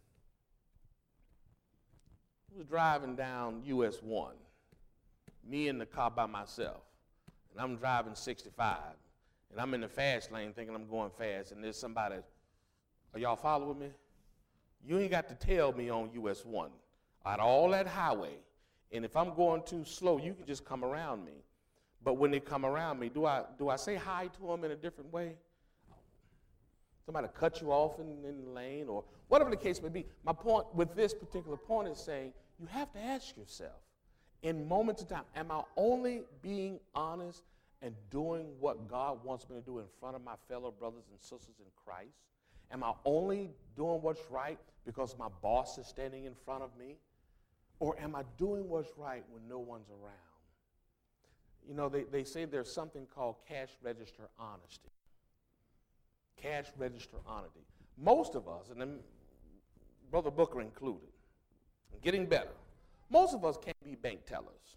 I was driving down US 1, me in the car by myself, and I'm driving 65, and I'm in the fast lane thinking I'm going fast, and there's somebody. Are y'all following me? You ain't got to tell me on US 1, out all that highway, and if I'm going too slow, you can just come around me. But when they come around me, do I say hi to them in a different way? Somebody cut you off in the lane or whatever the case may be. My point with this particular point is saying you have to ask yourself in moments of time, am I only being honest and doing what God wants me to do in front of my fellow brothers and sisters in Christ? Am I only doing what's right because my boss is standing in front of me? Or am I doing what's right when no one's around? You know, they say there's something called cash register honesty. Cash register honesty. Most of us, and then Brother Booker included, getting better, most of us can't be bank tellers.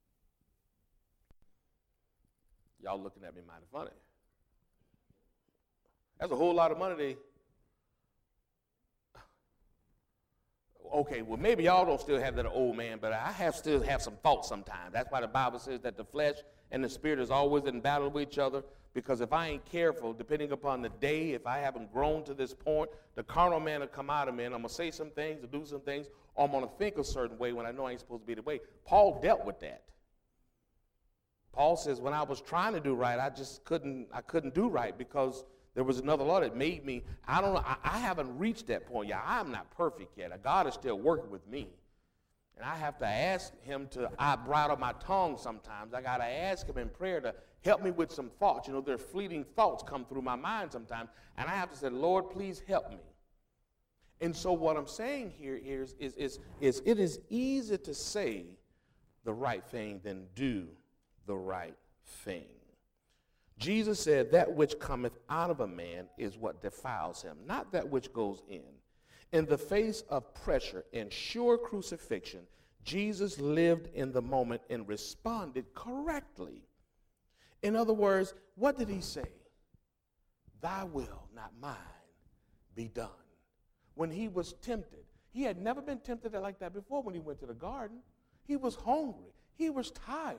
Y'all looking at me mighty funny. That's a whole lot of money. Okay, well, maybe y'all don't still have that old man, but I still have some thoughts sometimes. That's why the Bible says that the flesh and the spirit is always in battle with each other, because if I ain't careful, depending upon the day, if I haven't grown to this point, the carnal man will come out of me, and I'm going to say some things or do some things, or I'm going to think a certain way when I know I ain't supposed to be the way. Paul dealt with that. Paul says, when I was trying to do right, I couldn't do right because there was another law that made me, I don't know, I haven't reached that point yet. I'm not perfect yet. God is still working with me. And I have to ask him I bridle my tongue sometimes. I got to ask him in prayer to help me with some thoughts. You know, there are fleeting thoughts come through my mind sometimes. And I have to say, Lord, please help me. And so what I'm saying here is it is easier to say the right thing than do the right thing. Jesus said, that which cometh out of a man is what defiles him, not that which goes in. In the face of pressure and sure crucifixion, Jesus lived in the moment and responded correctly. In other words, what did he say? Thy will, not mine, be done. When he was tempted, he had never been tempted like that before when he went to the garden. He was hungry. He was tired.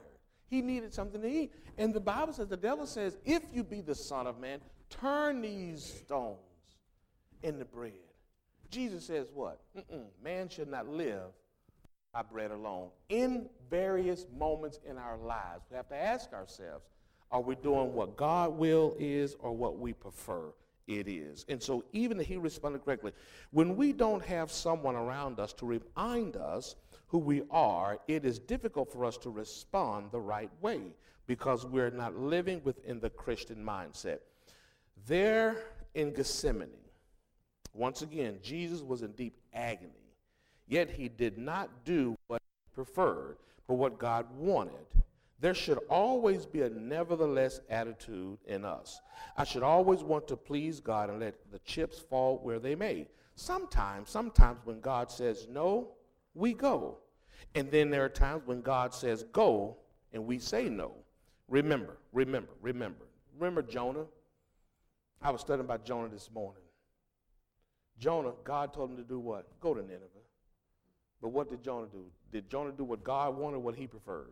He needed something to eat. And the Bible says, the devil says, if you be the Son of Man, turn these stones into bread. Jesus says what? Man should not live by bread alone. In various moments in our lives, we have to ask ourselves, are we doing what God will is or what we prefer it is? And so even he responded correctly. When we don't have someone around us to remind us who we are, it is difficult for us to respond the right way because we're not living within the Christian mindset. There in Gethsemane, once again, Jesus was in deep agony, yet he did not do what he preferred, but what God wanted. There should always be a nevertheless attitude in us. I should always want to please God and let the chips fall where they may. Sometimes when God says no, we go. And then there are times when God says go and we say no. Remember Jonah. I was studying about Jonah this morning. Jonah, God told him to do what? Go to Nineveh. But what did Jonah do? Did Jonah do what God wanted or what he preferred?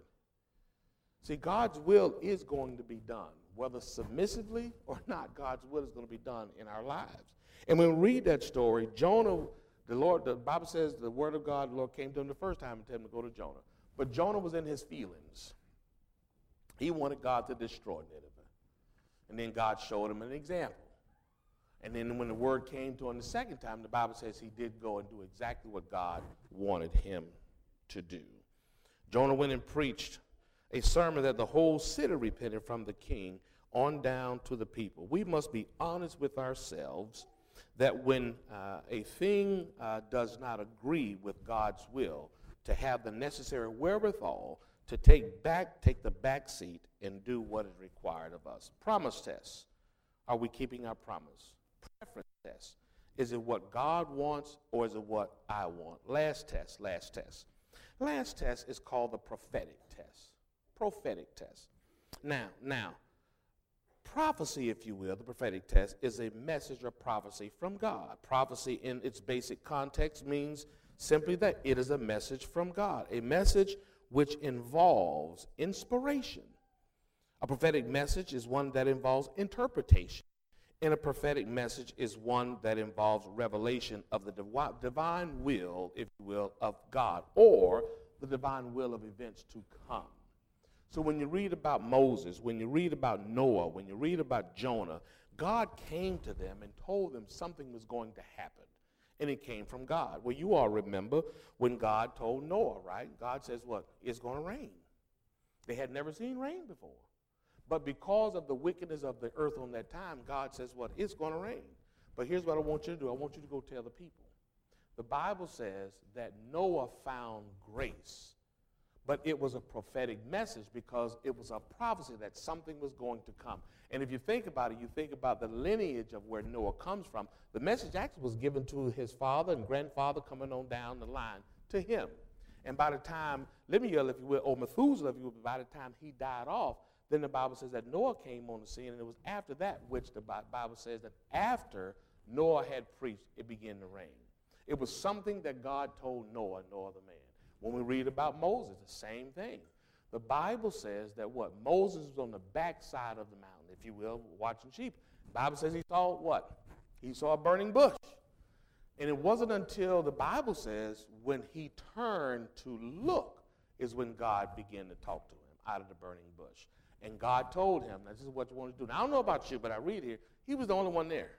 See, God's will is going to be done. Whether submissively or not, God's will is going to be done in our lives. And when we read that story, Jonah, the Bible says the word of God, the Lord came to him the first time and told him to go to Jonah. But Jonah was in his feelings. He wanted God to destroy Nineveh. And then God showed him an example. And then when the word came to him the second time, the Bible says he did go and do exactly what God wanted him to do. Jonah went and preached a sermon that the whole city repented from the king on down to the people. We must be honest with ourselves that when a thing does not agree with God's will, to have the necessary wherewithal to take the back seat and do what is required of us. Promise test. Are we keeping our promise? Preference test. Is it what God wants or is it what I want? Last test. Last test is called the prophetic test. Prophetic test. Now, prophecy, if you will, the prophetic test, is a message or prophecy from God. Prophecy in its basic context means simply that it is a message from God, a message which involves inspiration. A prophetic message is one that involves interpretation. And a prophetic message is one that involves revelation of the divine will, if you will, of God, or the divine will of events to come. So when you read about Moses, when you read about Noah, when you read about Jonah, God came to them and told them something was going to happen. And it came from God. Well, you all remember when God told Noah, right? God says what? It's going to rain. They had never seen rain before. But because of the wickedness of the earth on that time, God says what? It's going to rain. But here's what I want you to do. I want you to go tell the people. The Bible says that Noah found grace. But it was a prophetic message because it was a prophecy that something was going to come. And if you think about it, you think about the lineage of where Noah comes from. The message actually was given to his father and grandfather coming on down the line to him. And by the time, Lemuel, if you will, or Methuselah, if you will, by the time he died off, then the Bible says that Noah came on the scene, and it was after that which the Bible says that after Noah had preached, it began to rain. It was something that God told Noah, no other man. When we read about Moses, the same thing. The Bible says that what? Moses was on the backside of the mountain, if you will, watching sheep. The Bible says he saw what? He saw a burning bush. And it wasn't until the Bible says when he turned to look is when God began to talk to him out of the burning bush. And God told him, this is what you want to do. Now, I don't know about you, but I read here, he was the only one there.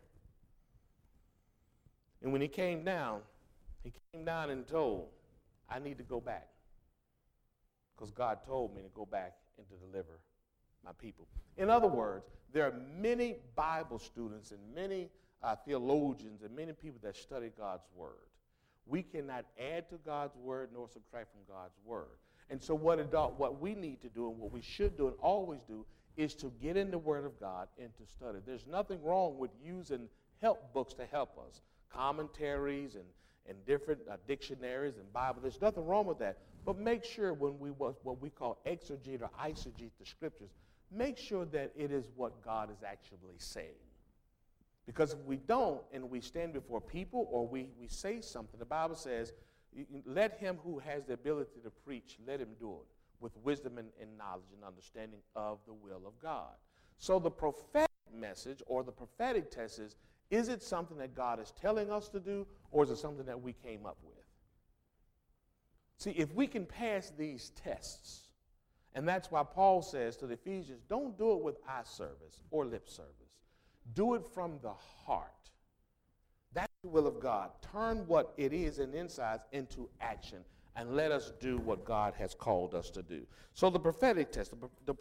And when he came down and told, I need to go back because God told me to go back and to deliver my people. In other words, there are many Bible students and many theologians and many people that study God's word. We cannot add to God's word nor subtract from God's word. And so what we need to do and what we should do and always do is to get in the word of God and to study. There's nothing wrong with using help books to help us, commentaries and different dictionaries and Bible. There's nothing wrong with that. But make sure when what we call exegete or eisegete the scriptures, make sure that it is what God is actually saying. Because if we don't and we stand before people or we say something, the Bible says, let him who has the ability to preach, let him do it. with wisdom and knowledge and understanding of the will of God. So the prophetic message or the prophetic test is it something that God is telling us to do, or is it something that we came up with? See, if we can pass these tests, and that's why Paul says to the Ephesians, don't do it with eye service or lip service. Do it from the heart. That's the will of God. Turn what it is in insides into action, and let us do what God has called us to do. So the prophetic test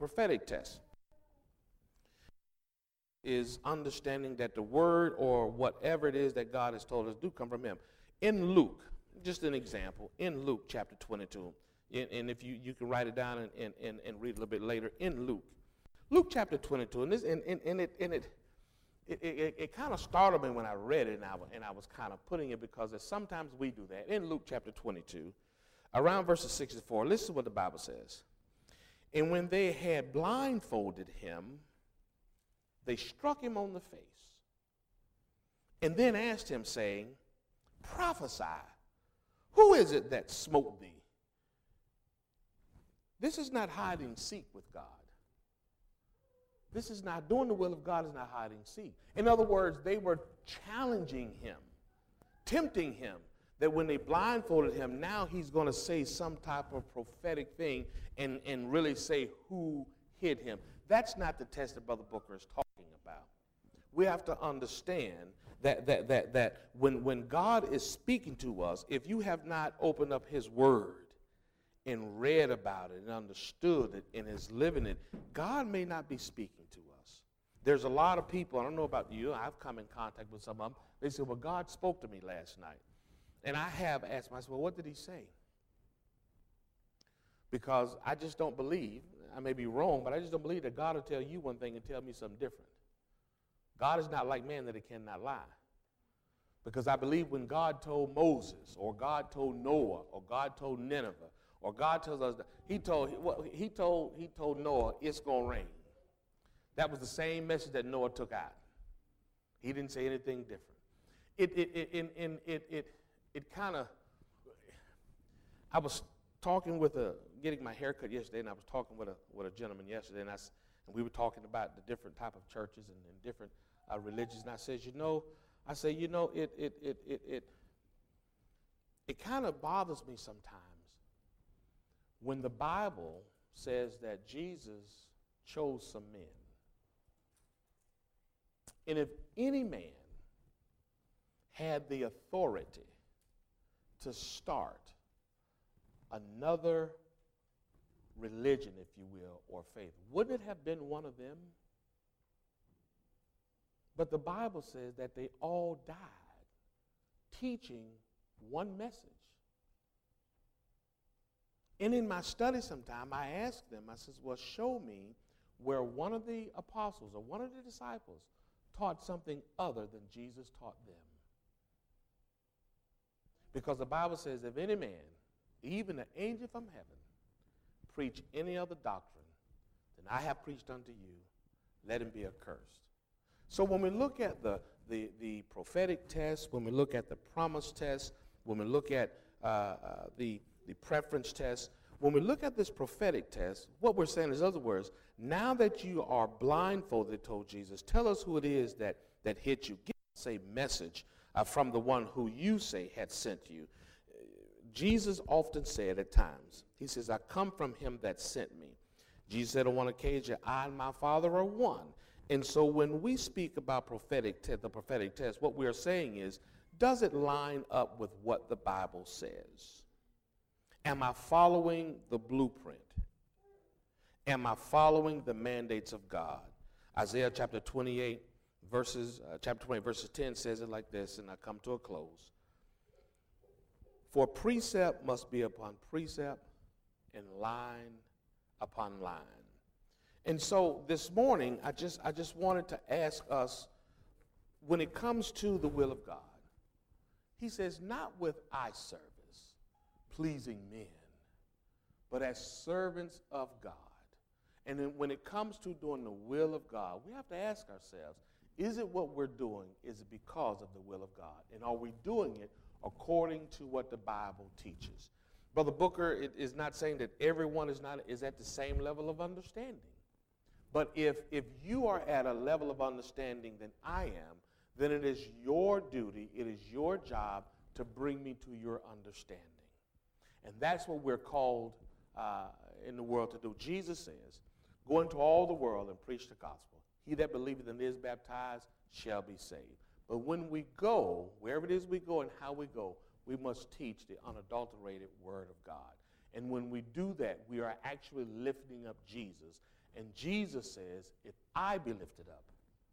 is understanding that the word or whatever it is that God has told us do come from him. In Luke, just an example, in Luke chapter 22, and if you can write it down and read a little bit later, in Luke chapter 22, and it kind of startled me when I read it, and I was kind of putting it because sometimes we do that. In Luke chapter 22, around verses 64, listen to what the Bible says. And when they had blindfolded him, they struck him on the face, and then asked him, saying, prophesy, who is it that smote thee? This is not hide and seek with God. This is not doing the will of God, is not hide and seek. In other words, they were challenging him, tempting him, that when they blindfolded him, now he's going to say some type of prophetic thing and really say who hid him. That's not the test that Brother Booker is talking about. We have to understand that when God is speaking to us, if you have not opened up his word and read about it and understood it and is living it, God may not be speaking to us. There's a lot of people, I don't know about you, I've come in contact with some of them, they say, well, God spoke to me last night. And I have asked myself, well, what did he say? Because I just don't believe, I may be wrong, but I just don't believe that God will tell you one thing and tell me something different. God is not like man that he cannot lie. Because I believe when God told Moses, or God told Noah, or God told Nineveh, or God tells us that he told Noah it's going to rain. That was the same message that Noah took out. He didn't say anything different. It kind of, I was talking with getting my hair cut yesterday, and I was talking with a gentleman yesterday, and we were talking about the different type of churches and different religions, and I said, it kind of bothers me sometimes when the Bible says that Jesus chose some men. And if any man had the authority to start another religion, if you will, or faith, wouldn't it have been one of them? But the Bible says that they all died teaching one message. And in my study sometime, I asked them, I said, well, show me where one of the apostles or one of the disciples taught something other than Jesus taught them. Because the Bible says, if any man, even an angel from heaven, preach any other doctrine than I have preached unto you, let him be accursed. So when we look at the prophetic test, when we look at the promise test, when we look at the preference test, when we look at this prophetic test, what we're saying is, in other words, now that you are blindfolded, told Jesus, tell us who it is that hit you. Give us a message from the one who you say had sent you. Jesus often said at times, he says, I come from him that sent me. Jesus said on one occasion, I and my Father are one. And so when we speak about the prophetic test, what we're saying is, does it line up with what the Bible says? Am I following the blueprint? Am I following the mandates of God? Isaiah chapter 28, verses 10 says it like this, and I come to a close. For precept must be upon precept, and line upon line. And so this morning, I just wanted to ask us, when it comes to the will of God, he says, not with eye service, pleasing men, but as servants of God. And then when it comes to doing the will of God, we have to ask ourselves, is it what we're doing, is it because of the will of God? And are we doing it according to what the Bible teaches? Brother Booker is not saying that everyone is at the same level of understanding. But if you are at a level of understanding than I am, then it is your duty, it is your job to bring me to your understanding. And that's what we're called in the world to do. Jesus says, go into all the world and preach the gospel. He that believeth and is baptized shall be saved. But when we go, wherever it is we go and how we go, we must teach the unadulterated word of God. And when we do that, we are actually lifting up Jesus. And Jesus says, if I be lifted up,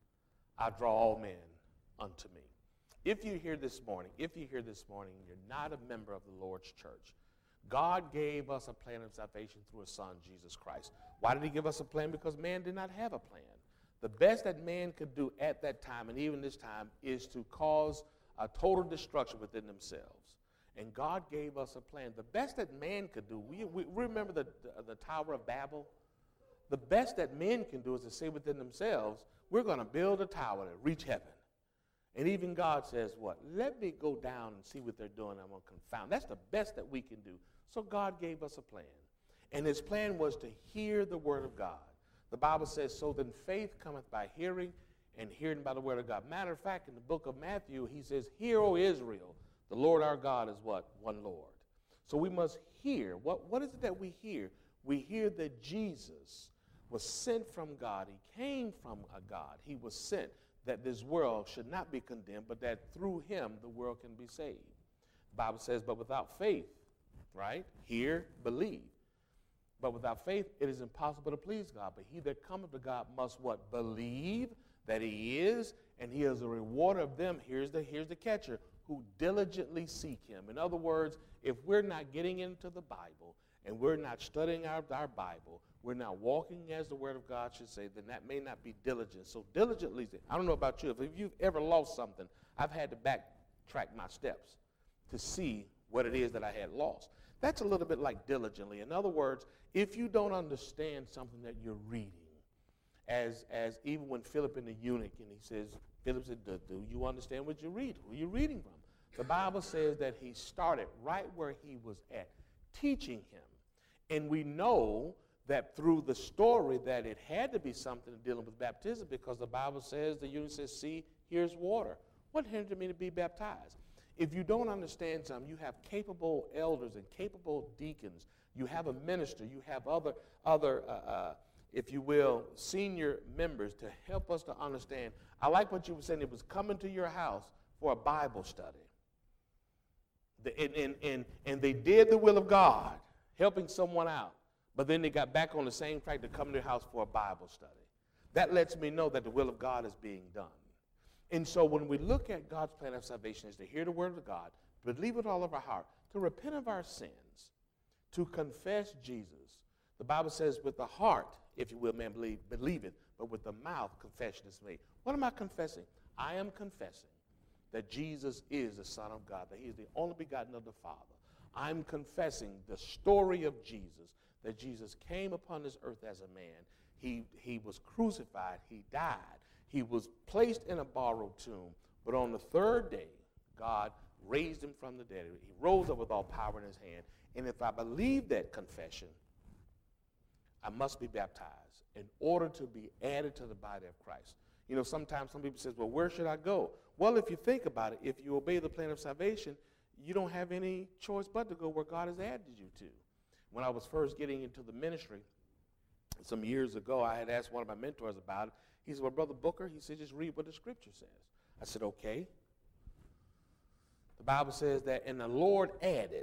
I draw all men unto me. If you're here this morning, and you're not a member of the Lord's church, God gave us a plan of salvation through his son, Jesus Christ. Why did he give us a plan? Because man did not have a plan. The best that man could do at that time, and even this time, is to cause a total destruction within themselves. And God gave us a plan. The best that man could do, we remember the Tower of Babel? The best that men can do is to say within themselves, we're going to build a tower to reach heaven. And even God says, what? Let me go down and see what they're doing. I'm going to confound. That's the best that we can do. So God gave us a plan. And his plan was to hear the word of God. The Bible says, so then faith cometh by hearing, and hearing by the word of God. Matter of fact, in the book of Matthew, he says, hear, O Israel, the Lord our God is what? One Lord. So we must hear. What is it that we hear? We hear that Jesus was sent from God. He came from a God. He was sent that this world should not be condemned, but that through him the world can be saved. The Bible says, but without faith, right? Hear, believe. But without faith, it is impossible to please God. But he that cometh to God must what? Believe that he is, and he is a rewarder of them. Here's the catcher, who diligently seek him. In other words, if we're not getting into the Bible and we're not studying our Bible, we're not walking as the word of God should say, then that may not be diligent. So diligently, I don't know about you, if you've ever lost something, I've had to backtrack my steps to see what it is that I had lost. That's a little bit like diligently. In other words, if you don't understand something that you're reading, as even when Philip and the eunuch, and he says, Philip said, do you understand what you read? Who are you reading from? The Bible says that he started right where he was at, teaching him. And we know that through the story that it had to be something dealing with baptism, because the Bible says, the eunuch says, see, here's water. What hindered me to be baptized? If you don't understand something, you have capable elders and capable deacons. You have a minister. You have other if you will, senior members to help us to understand. I like what you were saying. It was coming to your house for a Bible study. And they did the will of God, helping someone out. But then they got back on the same track to come to your house for a Bible study. That lets me know that the will of God is being done. And so when we look at God's plan of salvation is to hear the word of God, believe with all of our heart, to repent of our sins, to confess Jesus. The Bible says with the heart, if you will, man, believe it, but with the mouth, confession is made. What am I confessing? I am confessing that Jesus is the Son of God, that he is the only begotten of the Father. I'm confessing the story of Jesus, that Jesus came upon this earth as a man. He was crucified. He died. He was placed in a borrowed tomb. But on the third day, God raised him from the dead. He rose up with all power in his hand. And if I believe that confession, I must be baptized in order to be added to the body of Christ. You know, sometimes some people say, well, where should I go? Well, if you think about it, if you obey the plan of salvation, you don't have any choice but to go where God has added you to. When I was first getting into the ministry, some years ago, I had asked one of my mentors about it. He said, well, Brother Booker, he said, just read what the scripture says. I said, okay. The Bible says that, and the Lord added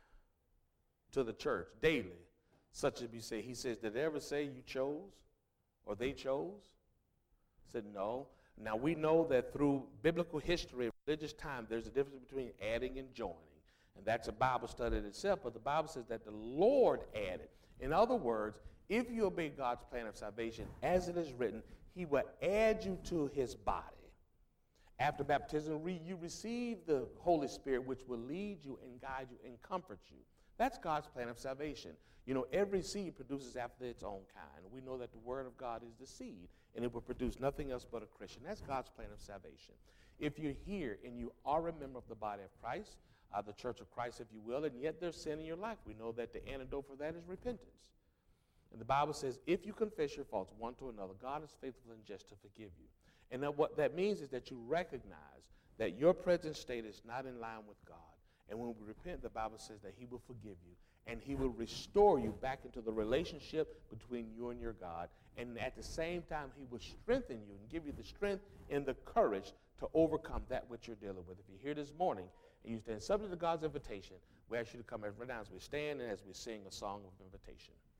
to the church daily, such as we say. He says, did they ever say you chose or they chose? I said, no. Now, we know that through biblical history and religious time, there's a difference between adding and joining. And that's a Bible study in itself. But the Bible says that the Lord added. In other words, if you obey God's plan of salvation, as it is written, he will add you to his body. After baptism, you receive the Holy Spirit, which will lead you and guide you and comfort you. That's God's plan of salvation. You know, every seed produces after its own kind. We know that the word of God is the seed, and it will produce nothing else but a Christian. That's God's plan of salvation. If you're here and you are a member of the body of Christ, the church of Christ, if you will, and yet there's sin in your life. We know that the antidote for that is repentance. And the Bible says, if you confess your faults one to another, God is faithful and just to forgive you. And that what that means is that you recognize that your present state is not in line with God. And when we repent, the Bible says that he will forgive you, and he will restore you back into the relationship between you and your God. And at the same time, he will strengthen you and give you the strength and the courage to overcome that which you're dealing with. If you're here this morning and you stand subject to God's invitation, we ask you to come right now as we stand and as we sing a song of invitation.